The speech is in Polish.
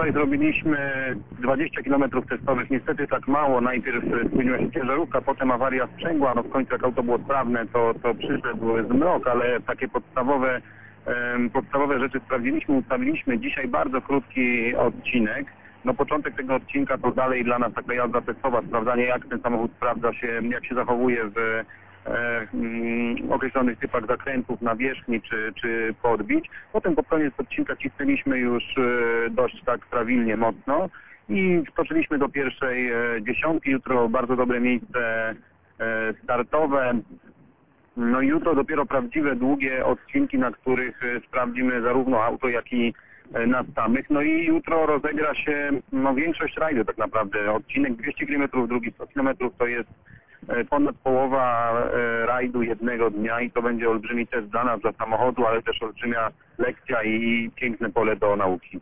Tutaj zrobiliśmy 20 km testowych, niestety tak mało. Najpierw spóźniła się ciężarówka, potem awaria sprzęgła, no w końcu jak auto było sprawne, to przyszedł zmrok, ale takie podstawowe rzeczy sprawdziliśmy, ustawiliśmy. Dzisiaj bardzo krótki odcinek. No początek tego odcinka to dalej dla nas taka jazda testowa, sprawdzanie jak ten samochód sprawdza się, jak się zachowuje w określonych typach zakrętów, nawierzchni czy podbić. Potem pod koniec odcinka cisnęliśmy już dość tak prawilnie, mocno i wskoczyliśmy do pierwszej dziesiątki. Jutro bardzo dobre miejsce startowe. No i jutro dopiero prawdziwe, długie odcinki, na których sprawdzimy zarówno auto, jak i nas samych. No i jutro rozegra się większość rajdu tak naprawdę. Odcinek 200 km, drugi 100 km to jest ponad połowa rajdu jednego dnia i to będzie olbrzymi test dla nas, dla samochodu, ale też olbrzymia lekcja i piękne pole do nauki.